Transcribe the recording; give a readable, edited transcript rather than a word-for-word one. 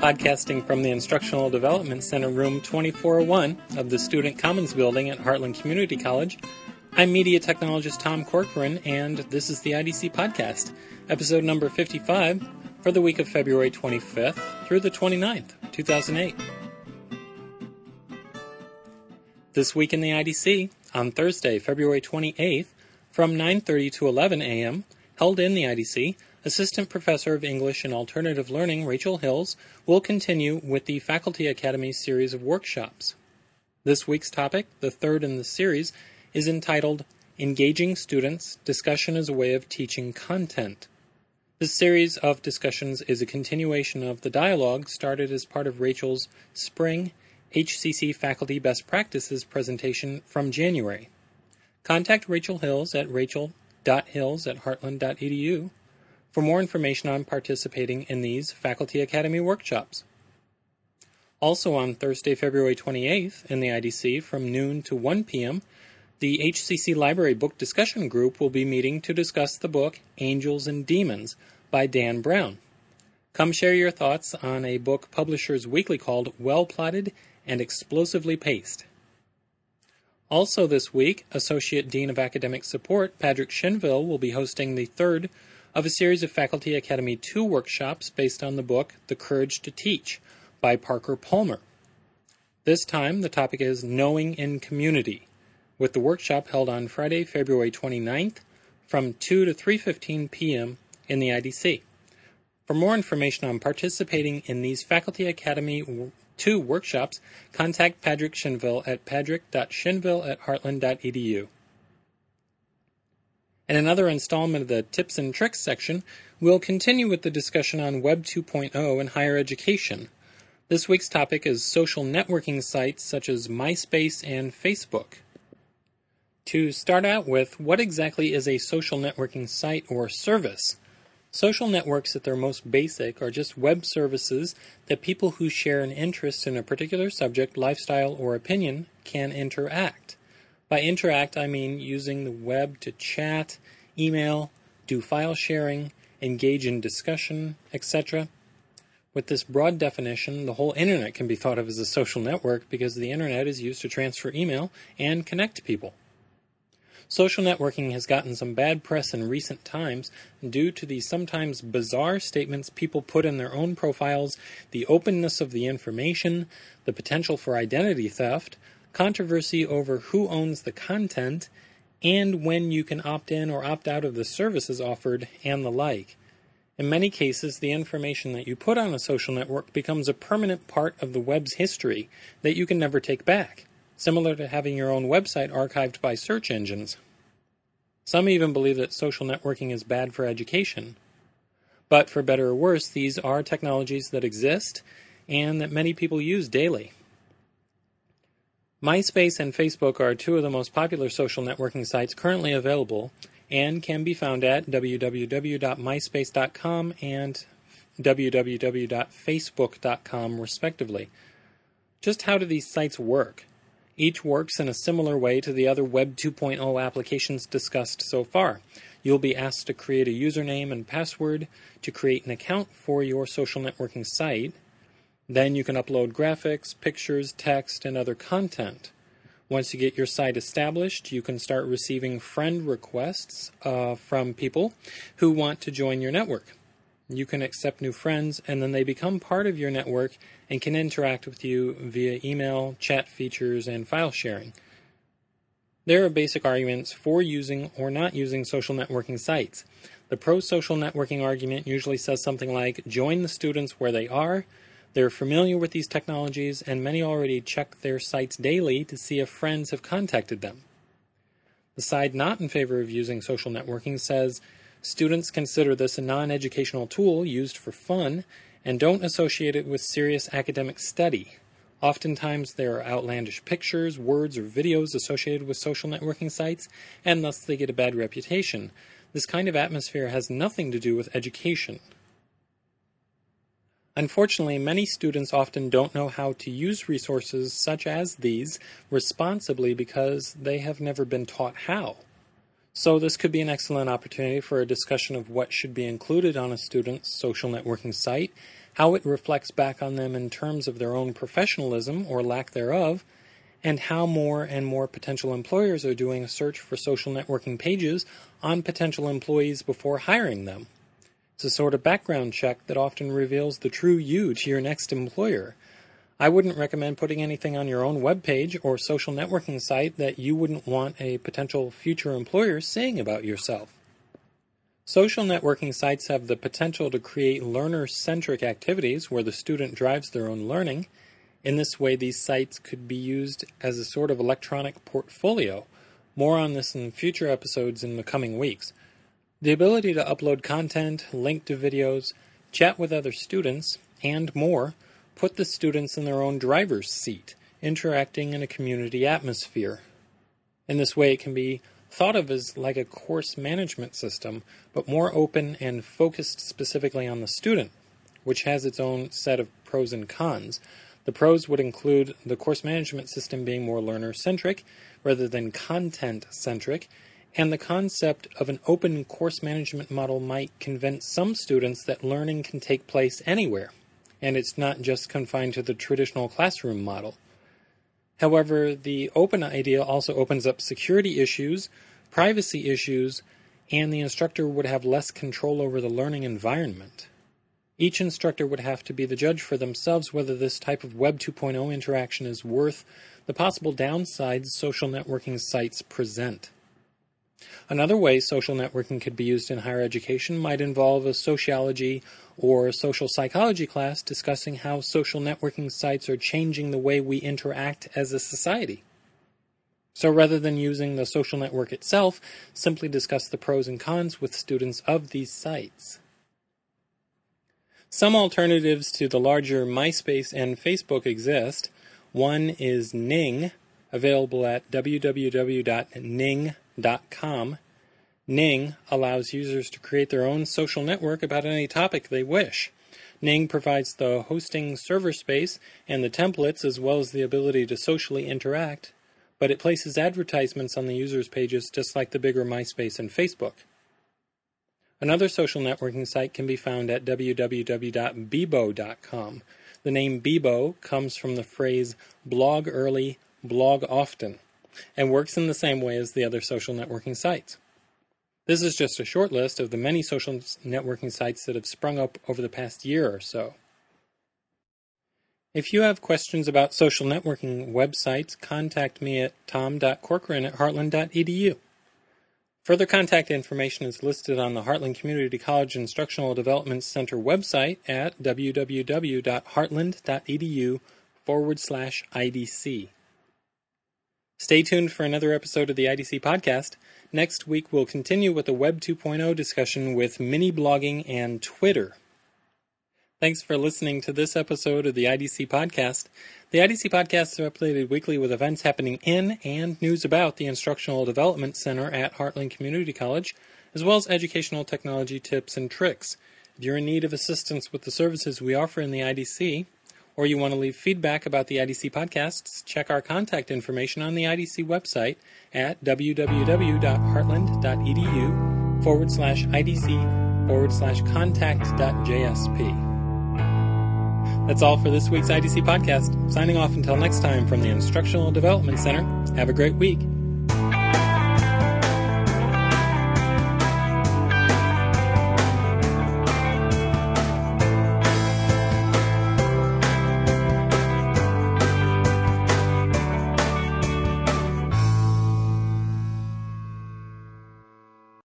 podcasting from the Instructional Development Center, room 2401 of the Student Commons building at Heartland Community College. I'm media technologist Tom Corcoran, and this is the IDC Podcast, episode number 55 for the week of February 25th through the 29th, 2008. This week in the IDC, on Thursday, February 28th, from 9:30 to 11 a.m., held in the IDC, Assistant Professor of English and Alternative Learning Rachel Hills will continue with the Faculty Academy series of workshops. This week's topic, the third in the series, is entitled Engaging Students, Discussion as a Way of Teaching Content. This series of discussions is a continuation of the dialogue started as part of Rachel's spring HCC Faculty Best Practices presentation from January. Contact Rachel Hills at rachel.hills@heartland.edu for more information on participating in these Faculty Academy workshops. Also on Thursday, February 28th, in the IDC from noon to 1 p.m., the HCC Library Book Discussion Group will be meeting to discuss the book Angels and Demons by Dan Brown. Come share your thoughts on a book Publishers Weekly called Well Plotted and Explosively Paced. Also this week, Associate Dean of Academic Support Patrick Shinville will be hosting the third of a series of Faculty Academy 2 workshops based on the book The Courage to Teach by Parker Palmer. This time, the topic is Knowing in Community, with the workshop held on Friday, February 29th from 2 to 3:15 p.m. in the IDC. For more information on participating in these Faculty Academy 2 workshops, contact Patrick Shinville at patrick.shinville@heartland.edu. In another installment of the Tips and Tricks section, we'll continue with the discussion on Web 2.0 in higher education. This week's topic is social networking sites such as MySpace and Facebook. To start out with, what exactly is a social networking site or service? Social networks at their most basic are just web services that people who share an interest in a particular subject, lifestyle, or opinion can interact. By interact, I mean using the web to chat, email, do file sharing, engage in discussion, etc. With this broad definition, the whole internet can be thought of as a social network because the internet is used to transfer email and connect people. Social networking has gotten some bad press in recent times due to the sometimes bizarre statements people put in their own profiles, the openness of the information, the potential for identity theft, controversy over who owns the content, and when you can opt in or opt out of the services offered, and the like. In many cases, the information that you put on a social network becomes a permanent part of the web's history that you can never take back, similar to having your own website archived by search engines. Some even believe that social networking is bad for education. But for better or worse, these are technologies that exist and that many people use daily. MySpace and Facebook are 2 of the most popular social networking sites currently available and can be found at www.myspace.com and www.facebook.com, respectively. Just how do these sites work? Each works in a similar way to the other Web 2.0 applications discussed so far. You'll be asked to create a username and password to create an account for your social networking site. Then you can upload graphics, pictures, text, and other content. Once you get your site established, you can start receiving friend requests from people who want to join your network. You can accept new friends, and then they become part of your network and can interact with you via email, chat features, and file sharing. There are basic arguments for using or not using social networking sites. The pro-social networking argument usually says something like, join the students where they are, they're familiar with these technologies, and many already check their sites daily to see if friends have contacted them. The side not in favor of using social networking says, students consider this a non-educational tool used for fun and don't associate it with serious academic study. Oftentimes there are outlandish pictures, words, or videos associated with social networking sites, and thus they get a bad reputation. This kind of atmosphere has nothing to do with education. Unfortunately, many students often don't know how to use resources such as these responsibly because they have never been taught how. So this could be an excellent opportunity for a discussion of what should be included on a student's social networking site, how it reflects back on them in terms of their own professionalism or lack thereof, and how more and more potential employers are doing a search for social networking pages on potential employees before hiring them. It's a sort of background check that often reveals the true you to your next employer. I wouldn't recommend putting anything on your own webpage or social networking site that you wouldn't want a potential future employer saying about yourself. Social networking sites have the potential to create learner-centric activities where the student drives their own learning. In this way, these sites could be used as a sort of electronic portfolio. More on this in future episodes in the coming weeks. The ability to upload content, link to videos, chat with other students, and more put the students in their own driver's seat, interacting in a community atmosphere. In this way, it can be thought of as like a course management system, but more open and focused specifically on the student, which has its own set of pros and cons. The pros would include the course management system being more learner-centric rather than content-centric, and the concept of an open course management model might convince some students that learning can take place anywhere, and it's not just confined to the traditional classroom model. However, the open idea also opens up security issues, privacy issues, and the instructor would have less control over the learning environment. Each instructor would have to be the judge for themselves whether this type of Web 2.0 interaction is worth the possible downsides social networking sites present. Another way social networking could be used in higher education might involve a sociology or social psychology class discussing how social networking sites are changing the way we interact as a society. So rather than using the social network itself, simply discuss the pros and cons with students of these sites. Some alternatives to the larger MySpace and Facebook exist. One is Ning, available at www.ning.com. Ning allows users to create their own social network about any topic they wish. Ning provides the hosting server space and the templates as well as the ability to socially interact, but it places advertisements on the users' pages just like the bigger MySpace and Facebook. Another social networking site can be found at www.Bebo.com. The name Bebo comes from the phrase blog early, blog often, and works in the same way as the other social networking sites. This is just a short list of the many social networking sites that have sprung up over the past year or so. If you have questions about social networking websites, contact me at tom.corcoran@heartland.edu. Further contact information is listed on the Heartland Community College Instructional Development Center website at www.heartland.edu/IDC. Stay tuned for another episode of the IDC podcast. Next week, we'll continue with the Web 2.0 discussion with mini-blogging and Twitter. Thanks for listening to this episode of the IDC podcast. The IDC podcasts are updated weekly with events happening in and news about the Instructional Development Center at Heartland Community College, as well as educational technology tips and tricks. If you're in need of assistance with the services we offer in the IDC, or you want to leave feedback about the IDC podcasts, check our contact information on the IDC website at www.heartland.edu/IDC/contact.jsp. That's all for this week's IDC podcast. Signing off until next time from the Instructional Development Center. Have a great week.